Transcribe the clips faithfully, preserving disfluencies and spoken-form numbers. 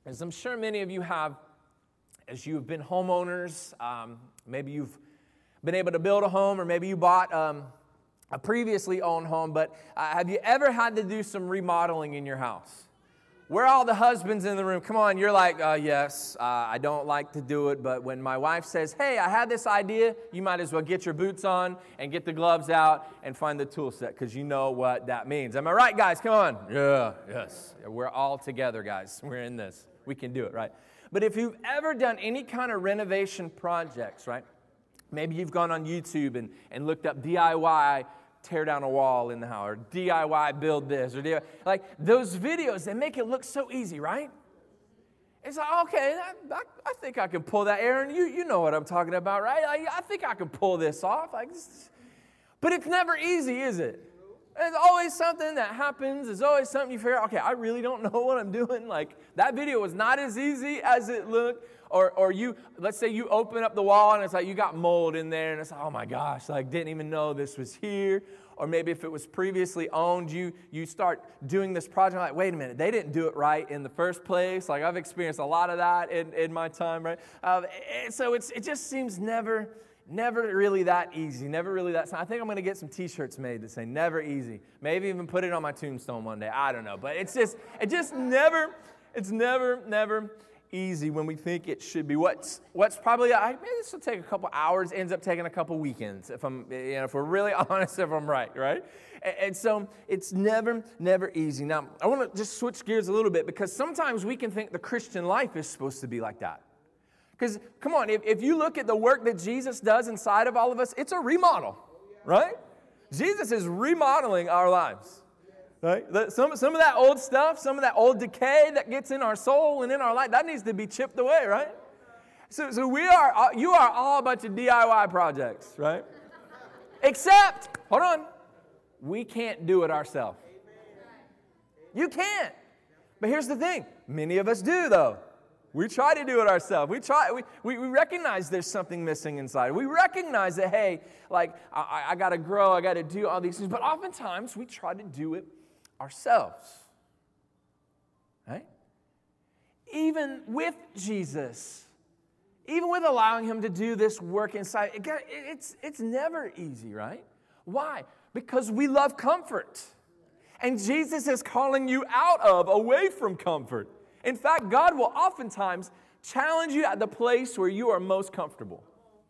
as I'm sure many of you have, as you've been homeowners, um, maybe you've been able to build a home, or maybe you bought um, a previously owned home, but uh, have you ever had to do some remodeling in your house? Where are all the husbands in the room? Come on, you're like, uh, yes, uh, I don't like to do it, but when my wife says, hey, I had this idea, you might as well get your boots on and get the gloves out and find the tool set, because you know what that means. Am I right, guys? Come on. Yeah, yes. We're all together, guys. We're in this. We can do it, right? But if you've ever done any kind of renovation projects, right? Maybe you've gone on YouTube and, and looked up D I Y tear down a wall in the house, or D I Y build this, or D I Y, like those videos, they make it look so easy, right? It's like, okay, I, I, I think I can pull that, Aaron. You you know what I'm talking about, right? I, I think I can pull this off. Like, but it's never easy, is it? There's always something that happens. There's always something you figure out, okay, I really don't know what I'm doing. Like, that video was not as easy as it looked. Or or you, let's say you open up the wall and it's like you got mold in there and it's like, oh my gosh, like didn't even know this was here. Or maybe if it was previously owned, you you start doing this project like, wait a minute, they didn't do it right in the first place. Like I've experienced a lot of that in, in my time, right? Uh, and so it's it just seems never, never really that easy, never really that. I think I'm going to get some T-shirts made that say never easy. Maybe even put it on my tombstone one day. I don't know. But it's just, it just never, it's never, never easy when we think it should be. What's what's probably, I maybe this will take a couple hours, ends up taking a couple weekends, if I'm, you know, if we're really honest, if I'm right, right? And, and so it's never, never easy. Now, I want to just switch gears a little bit, because sometimes we can think the Christian life is supposed to be like that. Because, come on, if, if you look at the work that Jesus does inside of all of us, it's a remodel, right? Jesus is remodeling our lives. Right? The, some, some of that old stuff, some of that old decay that gets in our soul and in our life, that needs to be chipped away, right? So, so we are, you are all a bunch of D I Y projects, right? Except, hold on, we can't do it ourselves. You can't. But here's the thing, many of us do, though. We try to do it ourselves. We try. We, we, we recognize there's something missing inside. We recognize that, hey, like, I, I got to grow, I got to do all these things. But oftentimes, we try to do it ourselves, right? Even with Jesus, even with allowing him to do this work inside, it, it's, it's never easy, right? Why? Because we love comfort. And Jesus is calling you out of, away from comfort. In fact, God will oftentimes challenge you at the place where you are most comfortable.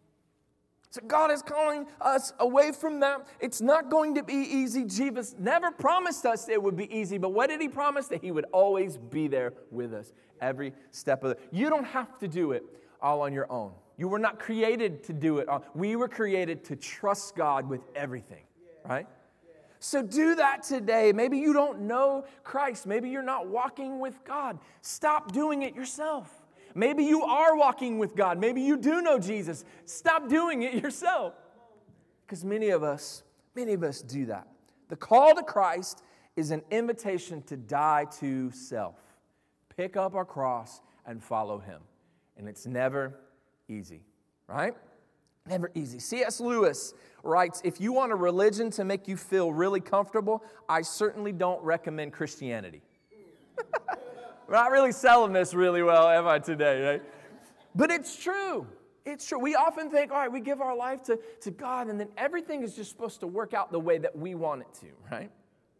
So God is calling us away from that. It's not going to be easy. Jesus never promised us it would be easy, but what did he promise? That he would always be there with us every step of it. You don't have to do it all on your own. You were not created to do it all. We were created to trust God with everything, right? So do that today. Maybe you don't know Christ. Maybe you're not walking with God. Stop doing it yourself. Maybe you are walking with God. Maybe you do know Jesus. Stop doing it yourself. Because many of us, many of us do that. The call to Christ is an invitation to die to self. Pick up our cross and follow him. And it's never easy, right? Never easy. C S Lewis writes, if you want a religion to make you feel really comfortable, I certainly don't recommend Christianity. We're not really selling this really well, am I, today, right? But it's true. It's true. We often think, all right, we give our life to, to God, and then everything is just supposed to work out the way that we want it to, right?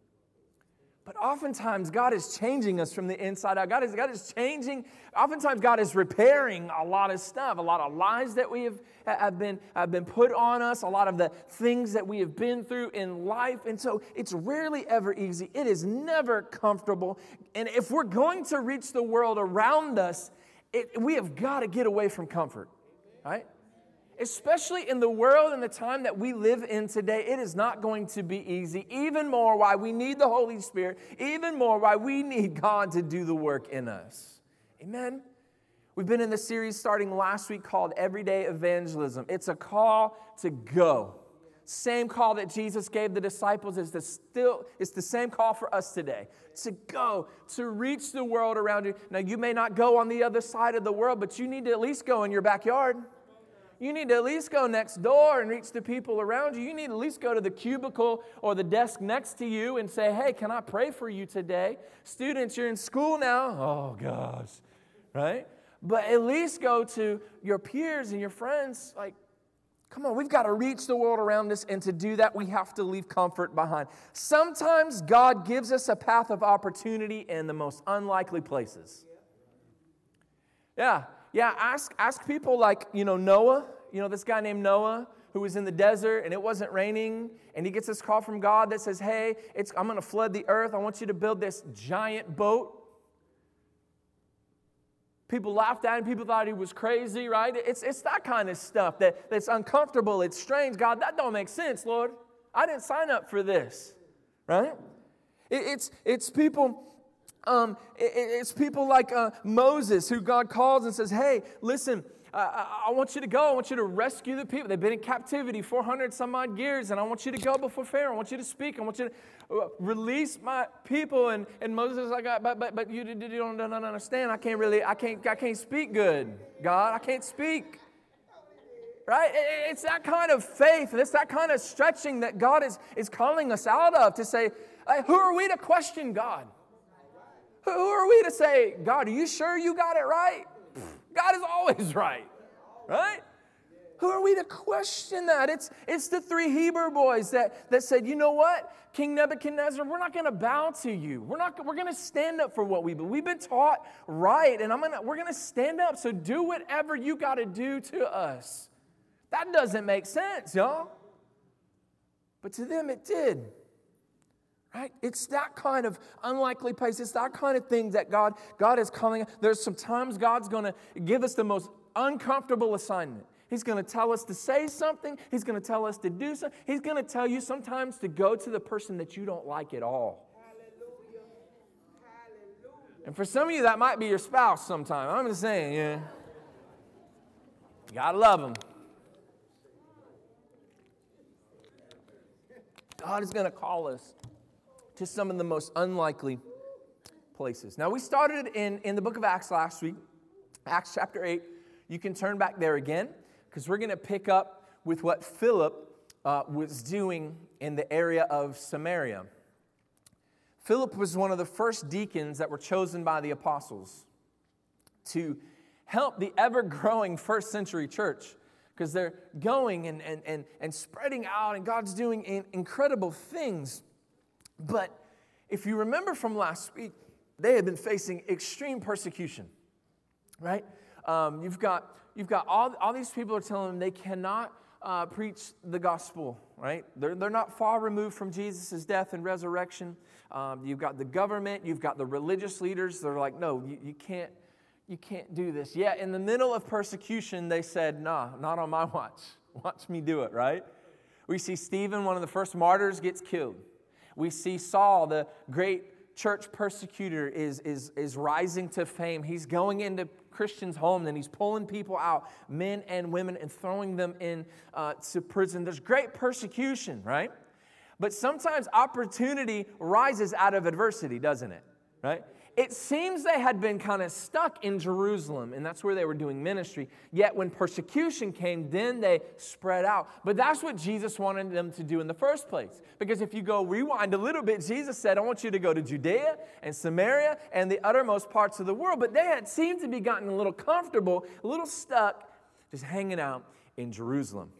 But oftentimes, God is changing us from the inside out. God is, God is changing. Oftentimes, God is repairing a lot of stuff, a lot of lies that we have, have, been, have been put on us, a lot of the things that we have been through in life. And so it's rarely ever easy. It is never comfortable. And if we're going to reach the world around us, it, we have got to get away from comfort, right? Especially in the world and the time that we live in today, it is not going to be easy. Even more why we need the Holy Spirit. Even more why we need God to do the work in us. Amen? We've been in the series starting last week called Everyday Evangelism. It's a call to go. Same call that Jesus gave the disciples is the still it's the same call for us today. To go, to reach the world around you. Now, you may not go on the other side of the world, but you need to at least go in your backyard. You need to at least go next door and reach the people around you. You need to at least go to the cubicle or the desk next to you and say, hey, can I pray for you today? Students, you're in school now. Oh, gosh. right? But at least go to your peers and your friends, like, come on, we've got to reach the world around us, and to do that, we have to leave comfort behind. Sometimes God gives us a path of opportunity in the most unlikely places. Yeah, yeah, ask, ask people like, you know, Noah, you know, this guy named Noah, who was in the desert, and it wasn't raining, and he gets this call from God that says, hey, it's, I'm going to flood the earth. I want you to build this giant boat. People laughed at him. People thought he was crazy, right? It's, it's that kind of stuff that, that's uncomfortable. It's strange. God, that don't make sense, Lord. I didn't sign up for this, right? It, it's, it's people... Um, it, it's people like uh, Moses, who God calls and says, hey, listen, uh, I, I want you to go. I want you to rescue the people. They've been in captivity four hundred some odd years, and I want you to go before Pharaoh. I want you to speak. I want you to uh, release my people. And, and Moses is like, but, but, but you, you don't, don't understand. I can't really, I can't, I can't speak good, God. I can't speak. Right? It's that kind of faith. It's that kind of stretching that God is, is calling us out of, to say, hey, who are we to question God? Who are we to say, God, are you sure you got it right? God is always right, right? Who are we to question that? It's, it's the three Hebrew boys that, that said, you know what, King Nebuchadnezzar, we're not going to bow to you. We're not. We're going to stand up for what we believe. We've been taught right, and I'm gonna, we're going to stand up. So do whatever you got to do to us. That doesn't make sense, y'all. But to them it did. Right? It's that kind of unlikely place. It's that kind of thing that God, God is calling. There's some times God's going to give us the most uncomfortable assignment. He's going to tell us to say something. He's going to tell us to do something. He's going to tell you sometimes to go to the person that you don't like at all. Hallelujah. Hallelujah. And for some of you, that might be your spouse sometime. I'm just saying, yeah. You got to love them. God is going to call us to some of the most unlikely places. Now, we started in, in the book of Acts last week, Acts chapter eight. You can turn back there again, because we're going to pick up with what Philip uh, was doing in the area of Samaria. Philip was one of the first deacons that were chosen by the apostles to help the ever-growing first century church, because they're going and, and, and, and spreading out, and God's doing in, incredible things. But if you remember from last week, they had been facing extreme persecution, right? Um, you've got you've got all, all these people are telling them they cannot uh, preach the gospel, right? They're, they're not far removed from Jesus' death and resurrection. Um, you've got the government, you've got the religious leaders. They're like, no, you, you can't you can't do this. Yet in the middle of persecution, they said, nah, not on my watch. Watch me do it, right? We see Stephen, one of the first martyrs, gets killed. We see Saul, the great church persecutor, is, is, is rising to fame. He's going into Christians' homes, and he's pulling people out, men and women, and throwing them in uh, to prison. There's great persecution, right? But sometimes opportunity rises out of adversity, doesn't it? Right? It seems they had been kind of stuck in Jerusalem, and that's where they were doing ministry. Yet when persecution came, then they spread out. But that's what Jesus wanted them to do in the first place. Because if you go rewind a little bit, Jesus said, I want you to go to Judea and Samaria and the uttermost parts of the world. But they had seemed to be gotten a little comfortable, a little stuck, just hanging out in Jerusalem.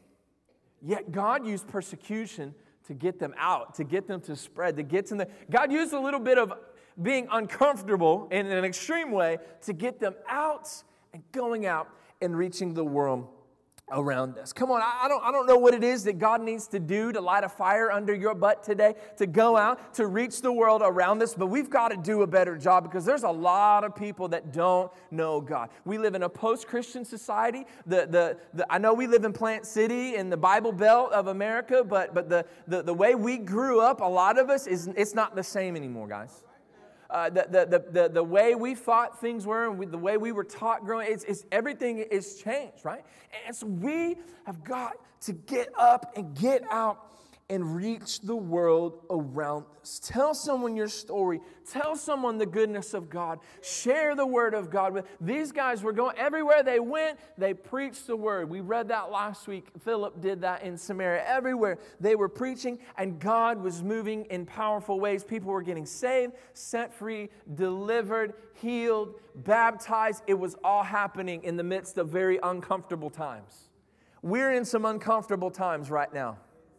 Yet God used persecution to get them out, to get them to spread, to get to them. God used a little bit of being uncomfortable in an extreme way to get them out and going out and reaching the world around us. Come on, I don't, I don't know what it is that God needs to do to light a fire under your butt today, to go out, to reach the world around us, but we've got to do a better job, because there's a lot of people that don't know God. We live in a post-Christian society. The, the, the, I know we live in Plant City in the Bible Belt of America, but, but the, the, the way we grew up, a lot of us, is it's not the same anymore, guys. Uh, the, the, the, the way we thought things were, and we, the way we were taught growing, it's, it's, everything is changed, right? And so we have got to get up and get out and reach the world around us. Tell someone your story. Tell someone the goodness of God. Share the word of God. With these guys were going everywhere they went, they preached the word. We read that last week. Philip did that in Samaria. Everywhere they were preaching, and God was moving in powerful ways. People were getting saved, set free, delivered, healed, baptized. It was all happening in the midst of very uncomfortable times. We're in some uncomfortable times right now.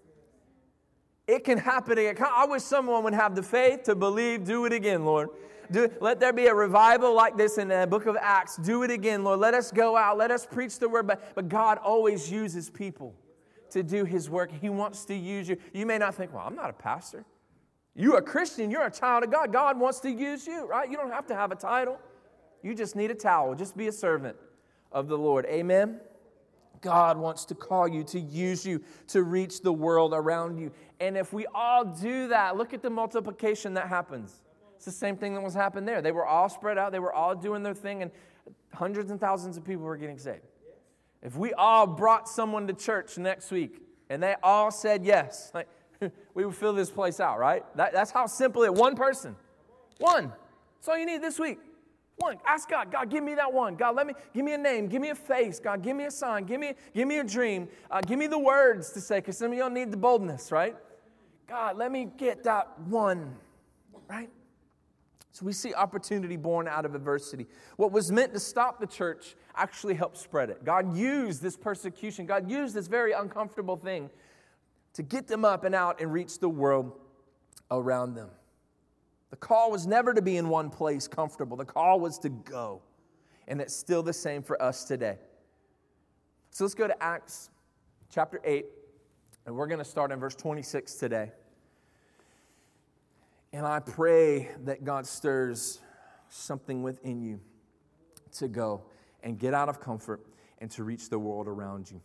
It can happen again. I wish someone would have the faith to believe. Do it again, Lord. Do, let there be a revival like this in the book of Acts. Do it again, Lord. Let us go out. Let us preach the word. But, but God always uses people to do His work. He wants to use you. You may not think, well, I'm not a pastor. You're a Christian. You're a child of God. God wants to use you, right? You don't have to have a title. You just need a towel. Just be a servant of the Lord. Amen? God wants to call you, to use you, to reach the world around you. And if we all do that, look at the multiplication that happens. It's the same thing that was happening there. They were all spread out. They were all doing their thing, and hundreds and thousands of people were getting saved. If we all brought someone to church next week, and they all said yes, like, we would fill this place out, right? That, that's how simple it is. One person. One. That's all you need this week. One. Ask God, God, give me that one. God, let me, give me a name. Give me a face. God, give me a sign. Give me, give me a dream. Uh, give me the words to say, because some of y'all need the boldness, right? God, let me get that one, right? So we see opportunity born out of adversity. What was meant to stop the church actually helped spread it. God used this persecution. God used this very uncomfortable thing to get them up and out and reach the world around them. The call was never to be in one place comfortable. The call was to go. And it's still the same for us today. So let's go to Acts chapter eight. And we're going to start in verse twenty-six today. And I pray that God stirs something within you to go and get out of comfort and to reach the world around you.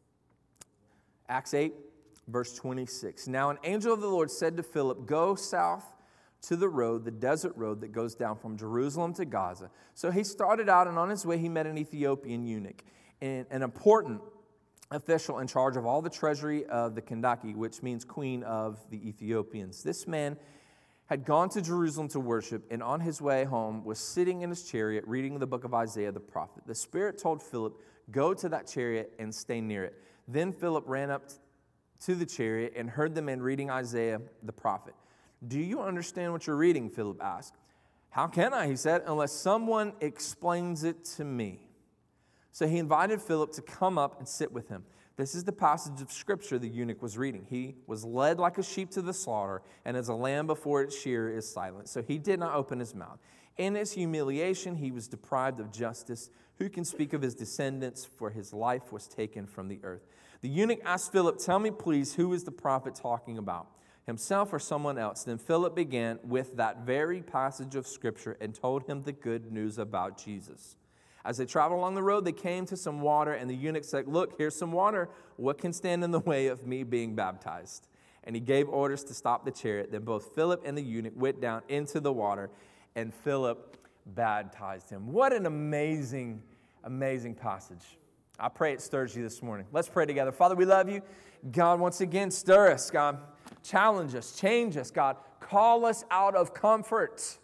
Acts eight, verse twenty-six. Now an angel of the Lord said to Philip, go south to the road, the desert road that goes down from Jerusalem to Gaza. So he started out, and on his way he met an Ethiopian eunuch, an, an important official in charge of all the treasury of the Kandake, which means queen of the Ethiopians. This man had gone to Jerusalem to worship, and on his way home was sitting in his chariot reading the book of Isaiah the prophet. The Spirit told Philip, go to that chariot and stay near it. Then Philip ran up to the chariot and heard the man reading Isaiah the prophet. Do you understand what you're reading? Philip asked. How can I, he said, unless someone explains it to me. So he invited Philip to come up and sit with him. This is the passage of Scripture the eunuch was reading. He was led like a sheep to the slaughter, and as a lamb before its shearer is silent. So he did not open his mouth. In his humiliation, he was deprived of justice. Who can speak of his descendants? For his life was taken from the earth. The eunuch asked Philip, tell me please, who is the prophet talking about? Himself or someone else? Then Philip began with that very passage of Scripture and told him the good news about Jesus. As they traveled along the road, they came to some water, and the eunuch said, look, here's some water. What can stand in the way of me being baptized? And he gave orders to stop the chariot. Then both Philip and the eunuch went down into the water, and Philip baptized him. What an amazing, amazing passage. I pray it stirs you this morning. Let's pray together. Father, we love you. God, once again, stir us, God. Challenge us, change us, God. Call us out of comfort.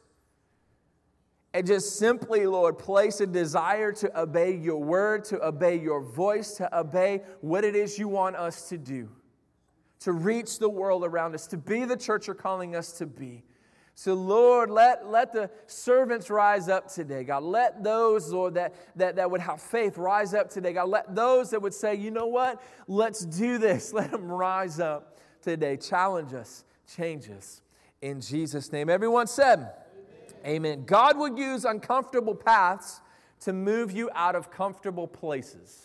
And just simply, Lord, place a desire to obey your word, to obey your voice, to obey what it is you want us to do. To reach the world around us, to be the church you're calling us to be. So, Lord, let, let the servants rise up today, God. Let those, Lord, that, that, that would have faith rise up today, God. Let those that would say, you know what, let's do this. Let them rise up today. Challenge us, change us. In Jesus' name. Everyone said, Amen. Amen. God will use uncomfortable paths to move you out of comfortable places.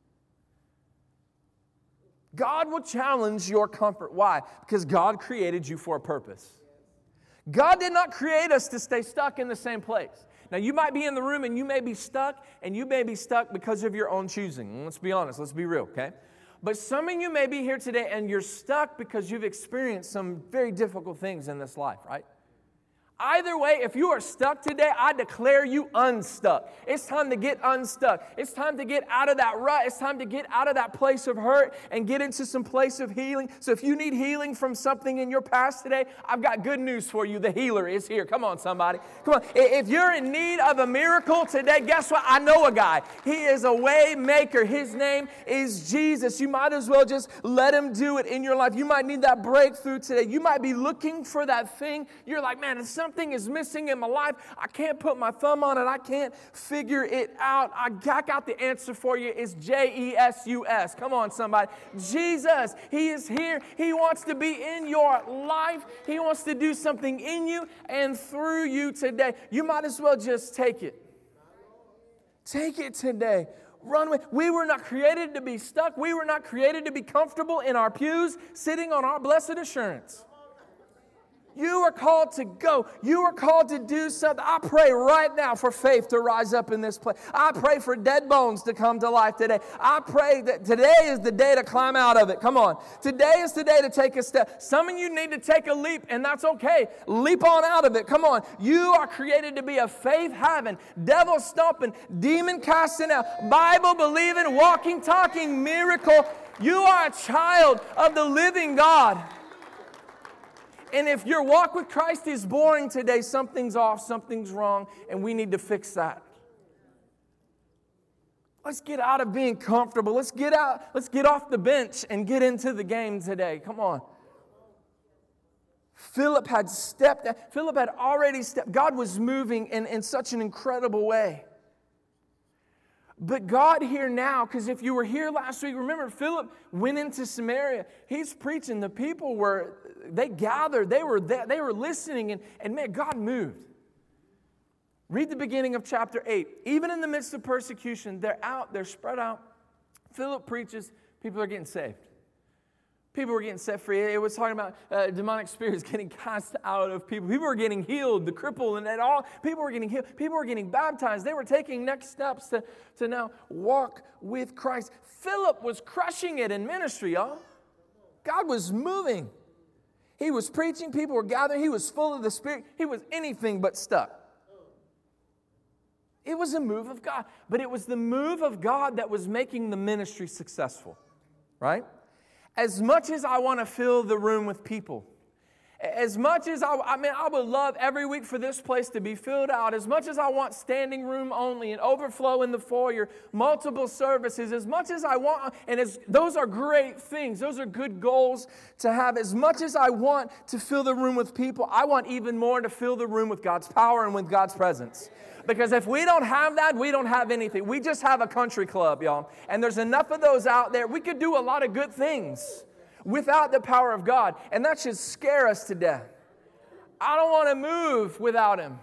God will challenge your comfort. Why? Because God created you for a purpose. God did not create us to stay stuck in the same place. Now, you might be in the room and you may be stuck, and you may be stuck because of your own choosing. Let's be honest. Let's be real, okay? But some of you may be here today and you're stuck because you've experienced some very difficult things in this life, right? Either way, if you are stuck today, I declare you unstuck. It's time to get unstuck. It's time to get out of that rut. It's time to get out of that place of hurt and get into some place of healing. So if you need healing from something in your past today, I've got good news for you. The healer is here. Come on, somebody. Come on. If you're in need of a miracle today, guess what? I know a guy. He is a way maker. His name is Jesus. You might as well just let him do it in your life. You might need that breakthrough today. You might be looking for that thing. You're like, man, if something is missing in my life, I can't put my thumb on it. I can't figure it out. I got the answer for you. It's J E S U S. Come on, somebody. Jesus, he is here. He wants to be in your life. He wants to do something in you and through you today. You might as well just take it. Take it today. Run with. We were not created to be stuck. We were not created to be comfortable in our pews, sitting on our blessed assurance. You are called to go. You are called to do something. I pray right now for faith to rise up in this place. I pray for dead bones to come to life today. I pray that today is the day to climb out of it. Come on. Today is the day to take a step. Some of you need to take a leap, and that's okay. Leap on out of it. Come on. You are created to be a faith-having, devil-stomping, demon-casting out, Bible-believing, walking, talking miracle. You are a child of the living God. And if your walk with Christ is boring today, something's off, something's wrong, and we need to fix that. Let's get out of being comfortable. Let's get out, let's get off the bench and get into the game today. Come on. Philip had stepped, Philip had already stepped. God was moving in, in such an incredible way. But God here now, because if you were here last week, remember Philip went into Samaria. He's preaching. The people were, they gathered. They were there, they were listening. And, and man, God moved. Read the beginning of chapter eight. Even in the midst of persecution, they're out. They're spread out. Philip preaches. People are getting saved. People were getting set free. It was talking about uh, demonic spirits getting cast out of people. People were getting healed, the crippled, and that all. People were getting healed. People were getting baptized. They were taking next steps to, to now walk with Christ. Philip was crushing it in ministry, y'all. God was moving. He was preaching. People were gathering. He was full of the Spirit. He was anything but stuck. It was a move of God. But it was the move of God that was making the ministry successful, right? As much as I want to fill the room with people, as much as I, I mean, I would love every week for this place to be filled out, as much as I want standing room only and overflow in the foyer, multiple services, as much as I want, and as those are great things, those are good goals to have. As much as I want to fill the room with people, I want even more to fill the room with God's power and with God's presence. Because if we don't have that, we don't have anything. We just have a country club, y'all. And there's enough of those out there. We could do a lot of good things without the power of God. And that should scare us to death. I don't want to move without Him.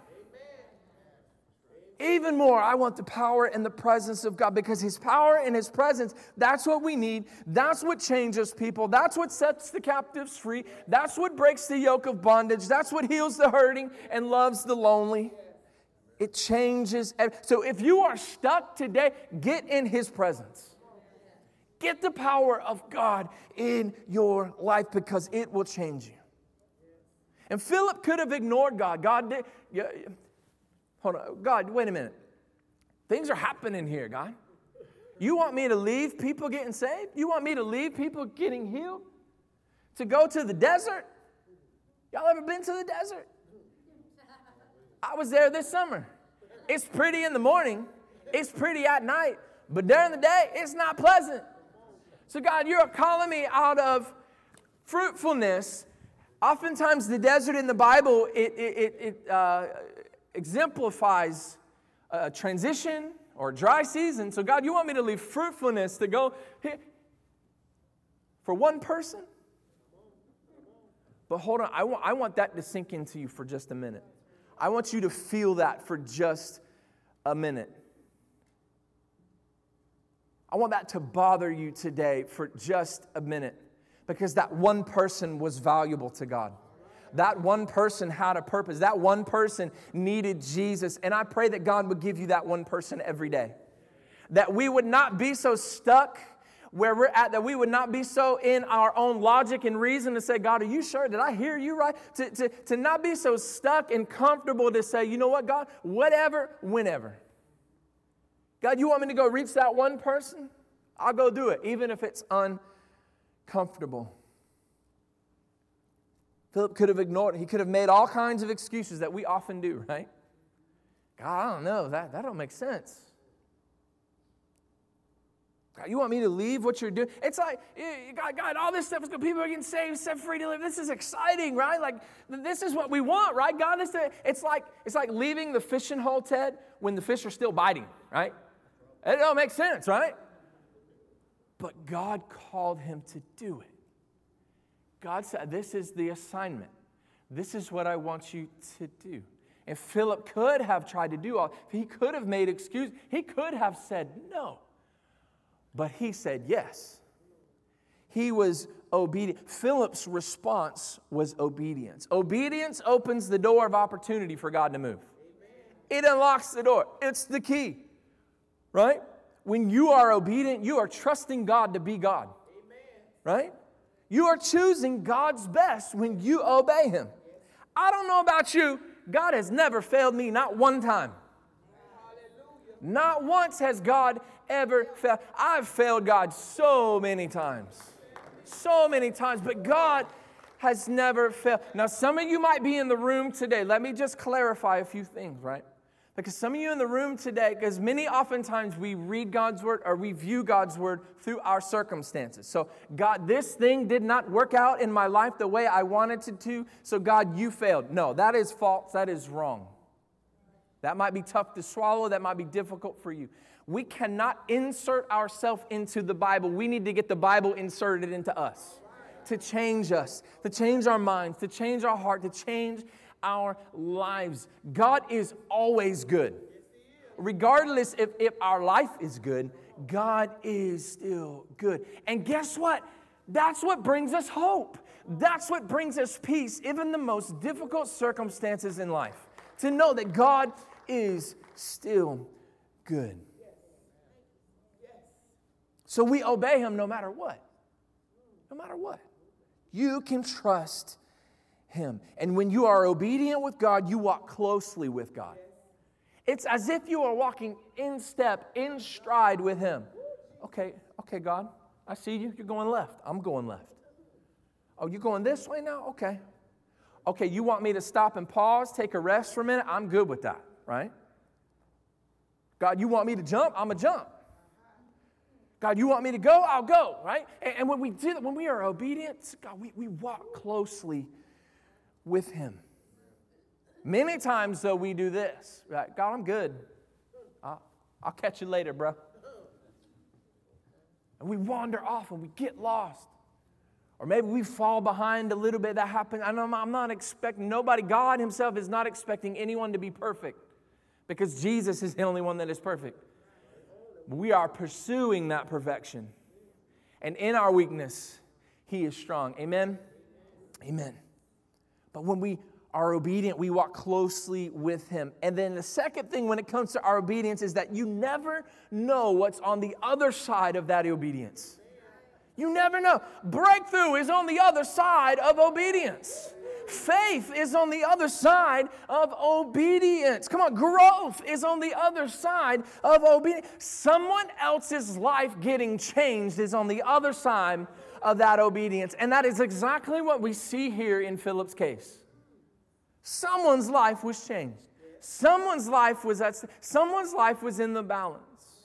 Even more, I want the power and the presence of God, because His power and His presence, that's what we need. That's what changes people. That's what sets the captives free. That's what breaks the yoke of bondage. That's what heals the hurting and loves the lonely. It changes. So if you are stuck today, get in His presence. Get the power of God in your life, because it will change you. And Philip could have ignored God. God did. Yeah, hold on. God, wait a minute. Things are happening here, God. You want me to leave people getting saved? You want me to leave people getting healed? To go to the desert? Y'all ever been to the desert? I was there this summer. It's pretty in the morning. It's pretty at night. But during the day, it's not pleasant. So God, you're calling me out of fruitfulness. Oftentimes the desert in the Bible, it, it, it uh, exemplifies a transition or a dry season. So God, you want me to leave fruitfulness to go here for one person? But hold on, I want, I want that to sink into you for just a minute. I want you to feel that for just a minute. I want that to bother you today for just a minute, because that one person was valuable to God. That one person had a purpose. That one person needed Jesus. And I pray that God would give you that one person every day. That we would not be so stuck where we're at, that we would not be so in our own logic and reason to say, God, are you sure? Did I hear you right? To, to, to not be so stuck and comfortable to say, you know what, God, whatever, whenever. God, you want me to go reach that one person? I'll go do it, even if it's uncomfortable. Philip could have ignored it. He could have made all kinds of excuses that we often do, right? God, I don't know. That, that don't make sense. God, you want me to leave what you're doing? It's like, God, God, all this stuff is good. People are getting saved, set free to live. This is exciting, right? Like, this is what we want, right? God is the, it's like, it's like leaving the fishing hole, Ted, when the fish are still biting, right? It don't make sense, right? But God called him to do it. God said, this is the assignment. This is what I want you to do. And Philip could have tried to do all. He could have made excuses. He could have said no. But he said yes. He was obedient. Philip's response was obedience. Obedience opens the door of opportunity for God to move. It unlocks the door. It's the key. Right? When you are obedient, you are trusting God to be God. Right? You are choosing God's best when you obey Him. I don't know about you. God has never failed me, not one time. Not once has God ever failed. I've failed God so many times. So many times. But God has never failed. Now, some of you might be in the room today. Let me just clarify a few things, right? Because some of you in the room today, because many oftentimes we read God's Word or we view God's Word through our circumstances. So, God, this thing did not work out in my life the way I wanted it to, so God, you failed. No, that is false. That is wrong. That might be tough to swallow. That might be difficult for you. We cannot insert ourselves into the Bible. We need to get the Bible inserted into us to change us, to change our minds, to change our heart, to change our lives. God is always good. Regardless if, if our life is good, God is still good. And guess what? That's what brings us hope. That's what brings us peace, even the most difficult circumstances in life. To know that God is still good. So we obey Him no matter what. No matter what. You can trust Him. And when you are obedient with God, you walk closely with God. It's as if you are walking in step, in stride with Him. Okay, okay, God, I see you. You're going left. I'm going left. Oh, you're going this way now? Okay. Okay, you want me to stop and pause, take a rest for a minute? I'm good with that, right? God, you want me to jump? I'm going to jump. God, you want me to go? I'll go, right? And, and when we do that, when we are obedient, God, we, we walk closely with Him. Many times, though, we do this, right? God, I'm good. I'll, I'll catch you later, bro. And we wander off and we get lost. Or maybe we fall behind a little bit. That happens. I know I'm not expecting, nobody, God Himself is not expecting anyone to be perfect because Jesus is the only one that is perfect. We are pursuing that perfection. And in our weakness, He is strong. Amen? Amen. But when we are obedient, we walk closely with Him. And then the second thing when it comes to our obedience is that you never know what's on the other side of that obedience. You never know. Breakthrough is on the other side of obedience. Faith is on the other side of obedience. Come on, growth is on the other side of obedience. Someone else's life getting changed is on the other side of that obedience. And that is exactly what we see here in Philip's case. Someone's life was changed. Someone's life was at, someone's life was in the balance.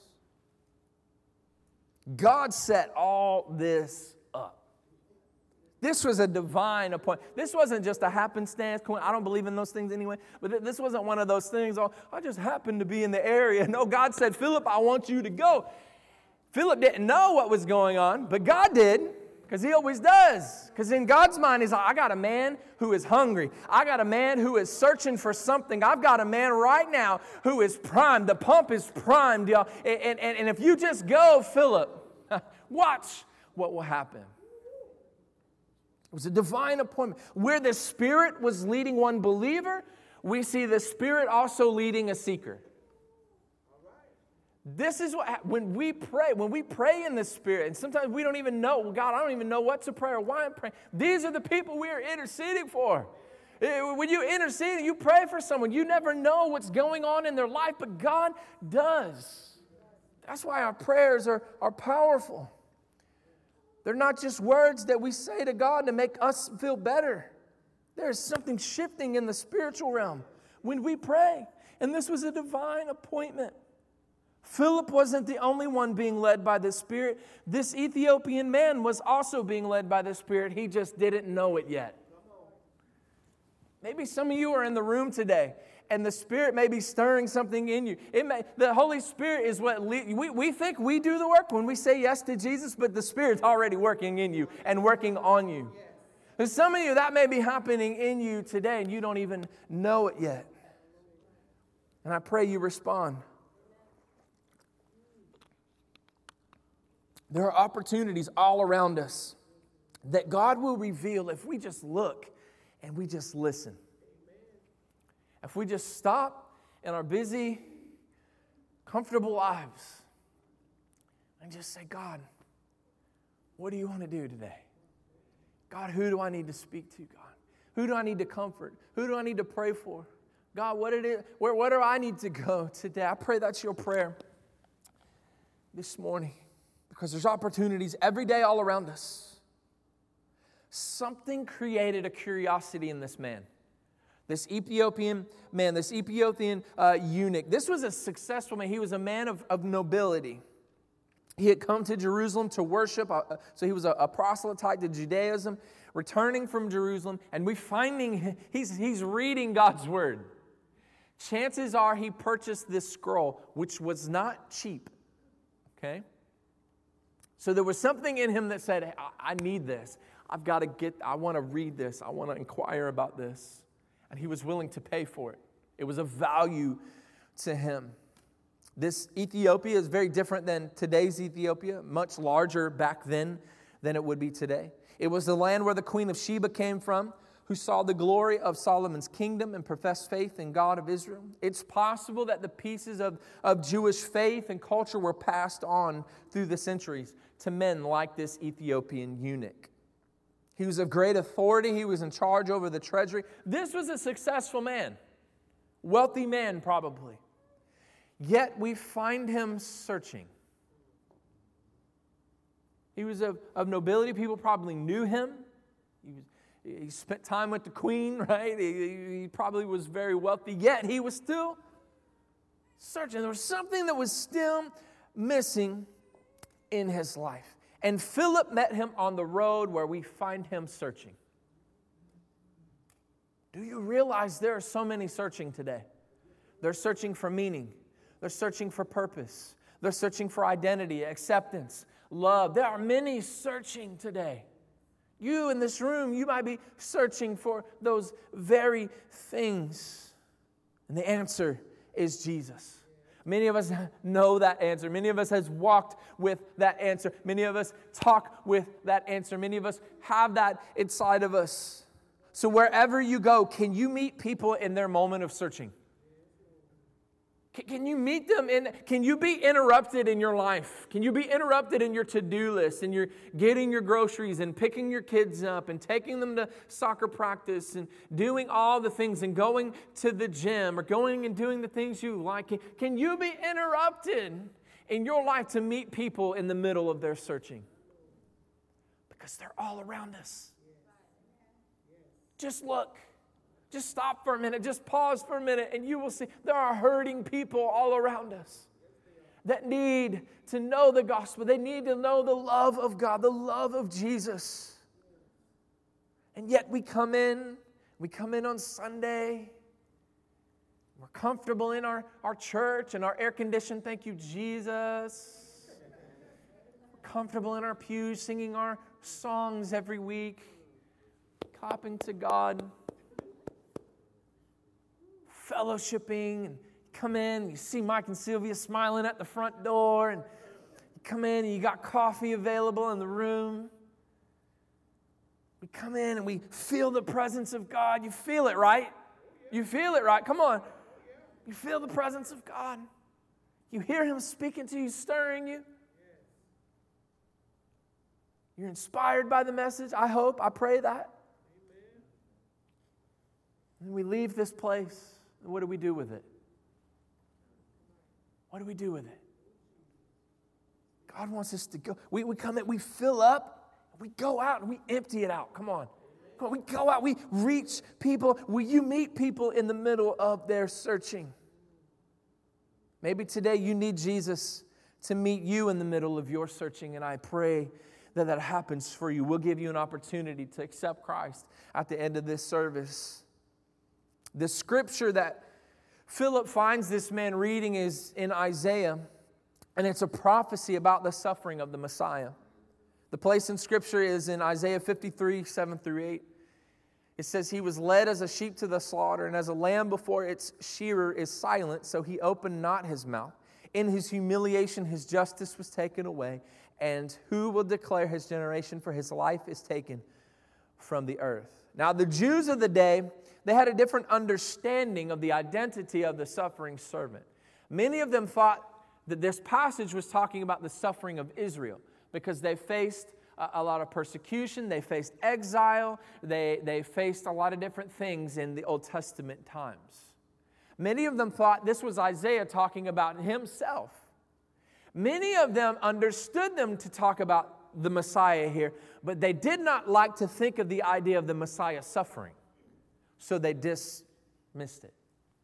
God set all this up. This was a divine appointment. This wasn't just a happenstance. I don't believe in those things anyway. But this wasn't one of those things, oh, I just happened to be in the area. No, God said, Philip, I want you to go. Philip didn't know what was going on, but God did, because He always does. Because in God's mind, He's like, I got a man who is hungry. I got a man who is searching for something. I've got a man right now who is primed. The pump is primed, y'all. And, and, and if you just go, Philip, watch what will happen. It was a divine appointment. Where the Spirit was leading one believer, we see the Spirit also leading a seeker. This is what, when we pray, when we pray in the Spirit, and sometimes we don't even know, well, God, I don't even know what to pray or why I'm praying. These are the people we are interceding for. When you intercede, you pray for someone, you never know what's going on in their life, but God does. That's why our prayers are, are powerful. They're not just words that we say to God to make us feel better. There's something shifting in the spiritual realm when we pray. And this was a divine appointment. Philip wasn't the only one being led by the Spirit. This Ethiopian man was also being led by the Spirit. He just didn't know it yet. Maybe some of you are in the room today, and the Spirit may be stirring something in you. It may, the Holy Spirit is what le- we, we think we do the work when we say yes to Jesus, but the Spirit's already working in you and working on you. And some of you, that may be happening in you today, and you don't even know it yet. And I pray you respond. There are opportunities all around us that God will reveal if we just look and we just listen. If we just stop in our busy, comfortable lives and just say, God, what do you want to do today? God, who do I need to speak to, God? Who do I need to comfort? Who do I need to pray for? God, what, it is, where, where do I need to go today? I pray that's your prayer this morning, because there's opportunities every day all around us. Something created a curiosity in this man. This Ethiopian man, this Ethiopian uh, eunuch. This was a successful man. He was a man of, of nobility. He had come to Jerusalem to worship, uh, so he was a, a proselyte to Judaism, returning from Jerusalem, and we finding he's, he's reading God's word. Chances are he purchased this scroll, which was not cheap, okay? So there was something in him that said, I, I need this. I've got to get, I want to read this. I want to inquire about this. And he was willing to pay for it. It was of value to him. This Ethiopia is very different than today's Ethiopia, much larger back then than it would be today. It was the land where the Queen of Sheba came from, who saw the glory of Solomon's kingdom and professed faith in God of Israel. It's possible that the pieces of, of Jewish faith and culture were passed on through the centuries to men like this Ethiopian eunuch. He was of great authority. He was in charge over the treasury. This was a successful man, wealthy man probably. Yet we find him searching. He was of, of nobility. People probably knew him. He was, he spent time with the queen, right? He, he probably was very wealthy. Yet he was still searching. There was something that was still missing in his life. And Philip met him on the road where we find him searching. Do you realize there are so many searching today? They're searching for meaning. They're searching for purpose. They're searching for identity, acceptance, love. There are many searching today. You in this room, you might be searching for those very things. And the answer is Jesus. Many of us know that answer. Many of us has walked with that answer. Many of us talk with that answer. Many of us have that inside of us. So wherever you go, can you meet people in their moment of searching? Can you meet them in, can you be interrupted in your life? Can you be interrupted in your to-do list and you're getting your groceries and picking your kids up and taking them to soccer practice and doing all the things and going to the gym or going and doing the things you like? Can, can you be interrupted in your life to meet people in the middle of their searching? Because they're all around us. Just look. Just stop for a minute, just pause for a minute, and you will see there are hurting people all around us that need to know the gospel. They need to know the love of God, the love of Jesus. And yet we come in, we come in on Sunday, we're comfortable in our, our church and our air conditioned, thank you, Jesus. We're comfortable in our pews, singing our songs every week, clapping to God, fellowshipping, and come in, you see Mike and Sylvia smiling at the front door, and you come in and you got coffee available in the room. We come in and we feel the presence of God. You feel it, right? You feel it, right? Come on. You feel the presence of God. You hear Him speaking to you, stirring you. You're inspired by the message, I hope, I pray that. And we leave this place, and what do we do with it? What do we do with it? God wants us to go. We, we come in, we fill up, we go out, and we empty it out. Come on. Come on. We go out, we reach people. Will you meet people in the middle of their searching? Maybe today you need Jesus to meet you in the middle of your searching, and I pray that that happens for you. We'll give you an opportunity to accept Christ at the end of this service. The scripture that Philip finds this man reading is in Isaiah, and it's a prophecy about the suffering of the Messiah. The place in Scripture is in Isaiah fifty-three, seven through eight. It says, He was led as a sheep to the slaughter, and as a lamb before its shearer is silent, so He opened not His mouth. In His humiliation His justice was taken away, and who will declare His generation? For His life is taken from the earth. Now the Jews of the day, they had a different understanding of the identity of the suffering servant. Many of them thought that this passage was talking about the suffering of Israel because they faced a, a lot of persecution, they faced exile, they, they faced a lot of different things in the Old Testament times. Many of them thought this was Isaiah talking about himself. Many of them understood them to talk about the Messiah here, but they did not like to think of the idea of the Messiah suffering. So they dismissed it.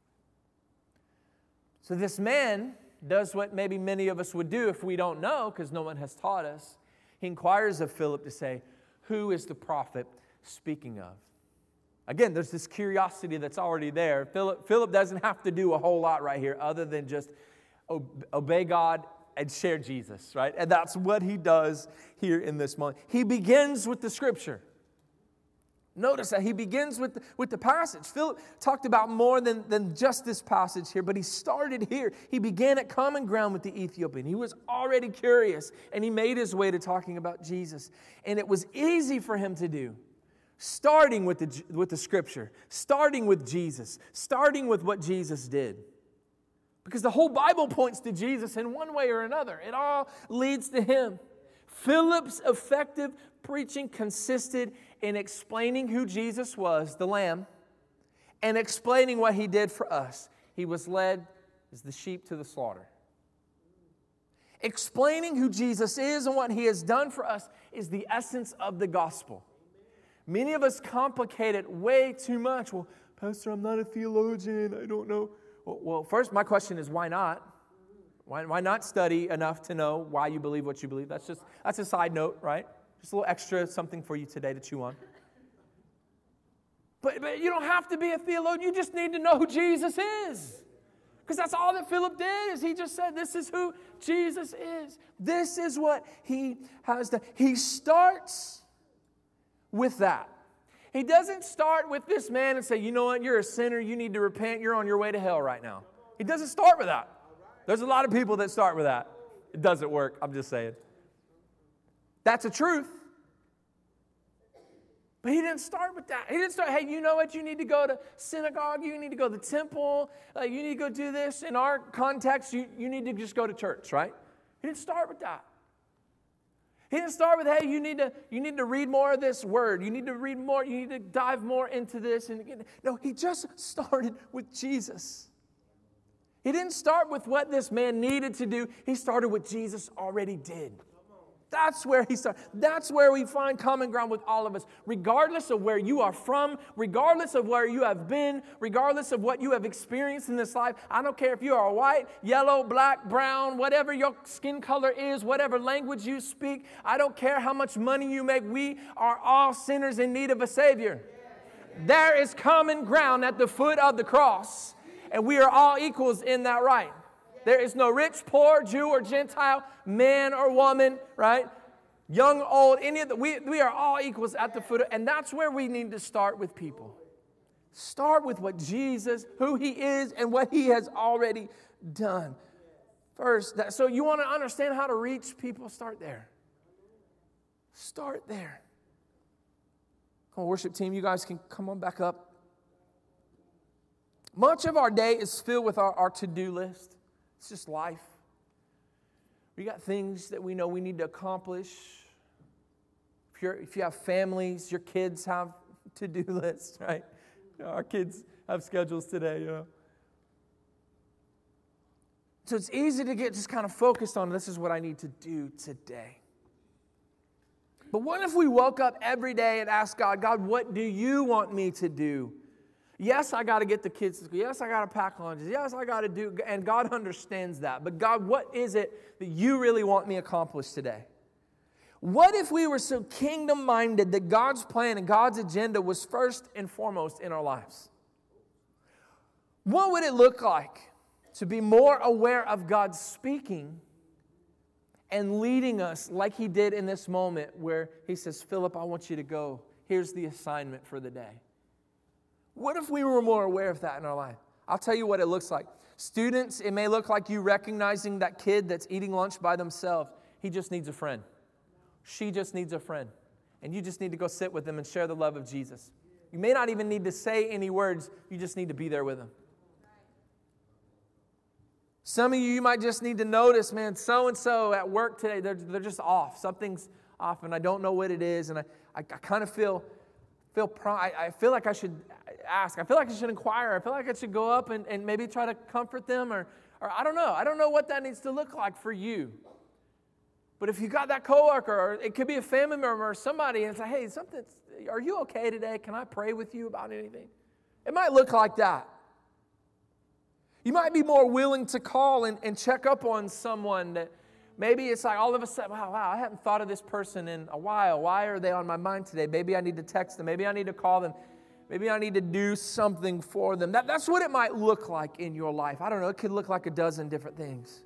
So this man does what maybe many of us would do if we don't know, because no one has taught us. He inquires of Philip to say, who is the prophet speaking of? Again, there's this curiosity that's already there. Philip, Philip doesn't have to do a whole lot right here other than just obey God and share Jesus, right? And that's what he does here in this moment. He begins with the scripture. Notice that he begins with the, with the passage. Philip talked about more than, than just this passage here, but he started here. He began at common ground with the Ethiopian. He was already curious, and he made his way to talking about Jesus. And it was easy for him to do, starting with the, with the scripture, starting with Jesus, starting with what Jesus did. Because the whole Bible points to Jesus in one way or another. It all leads to Him. Philip's effective preaching consisted in explaining who Jesus was, the Lamb, and explaining what He did for us. He was led as the sheep to the slaughter. Explaining who Jesus is and what He has done for us is the essence of the gospel. Many of us complicate it way too much. Well, Pastor, I'm not a theologian. I don't know. Well, first, my question is, why not? Why, why not study enough to know why you believe what you believe? That's just that's a side note, right? Just a little extra something for you today to chew on. But, but you don't have to be a theologian. You just need to know who Jesus is. Because that's all that Philip did, is he just said, this is who Jesus is. This is what He has done. He starts with that. He doesn't start with this man and say, you know what, you're a sinner, you need to repent, you're on your way to hell right now. He doesn't start with that. There's a lot of people that start with that. It doesn't work, I'm just saying. That's a truth. But he didn't start with that. He didn't start, hey, you know what, you need to go to synagogue, you need to go to the temple, uh, you need to go do this. In our context, you, you need to just go to church, right? He didn't start with that. He didn't start with, hey, you need to you need to read more of this word. You need to read more. You need to dive more into this. And no, he just started with Jesus. He didn't start with what this man needed to do. He started with Jesus already did. That's where he started. That's where we find common ground with all of us. Regardless of where you are from, regardless of where you have been, regardless of what you have experienced in this life, I don't care if you are white, yellow, black, brown, whatever your skin color is, whatever language you speak, I don't care how much money you make, we are all sinners in need of a Savior. There is common ground at the foot of the cross, and we are all equals in that right. There is no rich, poor, Jew or Gentile, man or woman, right? Young, old, any of the, we, we are all equals at the foot of, and that's where we need to start with people. Start with what Jesus, who He is, and what He has already done. First, that, so you want to understand how to reach people, start there. Start there. Come on, worship team, you guys can come on back up. Much of our day is filled with our, our to-do list. It's just life. We got things that we know we need to accomplish. If, you're, if you have families, your kids have to-do lists, right? You know, our kids have schedules today, you know. So it's easy to get just kind of focused on, this is what I need to do today. But what if we woke up every day and asked God, God, what do you want me to do? Yes, I got to get the kids to school. Yes, I got to pack lunches. Yes, I got to do, and God understands that. But God, what is it that you really want me accomplished today? What if we were so kingdom-minded that God's plan and God's agenda was first and foremost in our lives? What would it look like to be more aware of God speaking and leading us like He did in this moment where He says, Philip, I want you to go. Here's the assignment for the day. What if we were more aware of that in our life? I'll tell you what it looks like. Students, it may look like you recognizing that kid that's eating lunch by themselves. He just needs a friend. She just needs a friend. And you just need to go sit with them and share the love of Jesus. You may not even need to say any words. You just need to be there with them. Some of you, you might just need to notice, man, so-and-so at work today, they're, they're just off. Something's off, and I don't know what it is. And I, I, I kind of feel, feel pro- I, I feel like I should ask. I feel like I should inquire. I feel like I should go up and, and maybe try to comfort them. Or, or I don't know. I don't know what that needs to look like for you. But if you got that coworker, or it could be a family member or somebody, and say, hey, something, are you okay today? Can I pray with you about anything? It might look like that. You might be more willing to call and, and check up on someone that maybe it's like all of a sudden, wow, wow, I haven't thought of this person in a while. Why are they on my mind today? Maybe I need to text them. Maybe I need to call them. Maybe I need to do something for them. That, that's what it might look like in your life. I don't know. It could look like a dozen different things.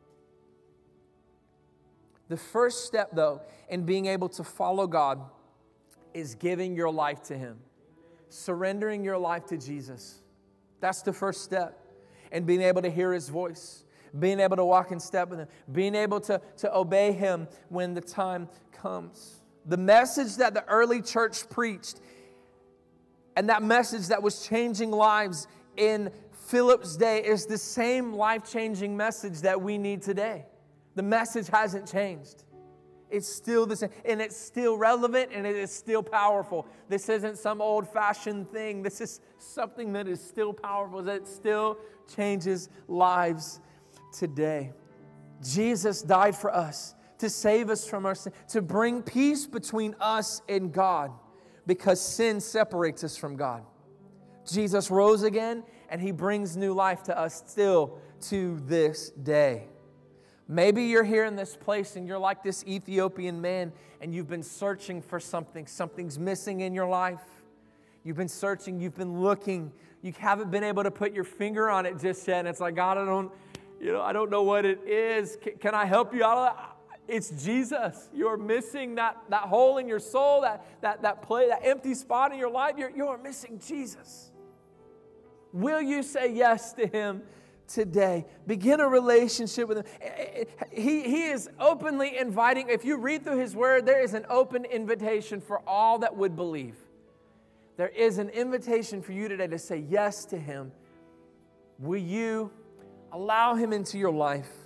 The first step, though, in being able to follow God is giving your life to Him. Surrendering your life to Jesus. That's the first step. And being able to hear His voice. Being able to walk in step with Him. Being able to, to obey Him when the time comes. The message that the early church preached, and that message that was changing lives in Philip's day, is the same life-changing message that we need today. The message hasn't changed. It's still the same, and it's still relevant, and it is still powerful. This isn't some old-fashioned thing. This is something that is still powerful, that still changes lives today. Jesus died for us to save us from our sin, to bring peace between us and God, because sin separates us from God. Jesus rose again, and He brings new life to us still to this day. Maybe you're here in this place and you're like this Ethiopian man and you've been searching for something. Something's missing in your life. You've been searching, you've been looking. You haven't been able to put your finger on it just yet. And it's like, God, I don't, you know, I don't know what it is. Can, can I help you out of that? It's Jesus. You're missing that, that hole in your soul, that, that, that, play, that empty spot in your life. You're, you're missing Jesus. Will you say yes to Him today? Begin a relationship with Him. He, he is openly inviting. If you read through His Word, there is an open invitation for all that would believe. There is an invitation for you today to say yes to Him. Will you allow Him into your life?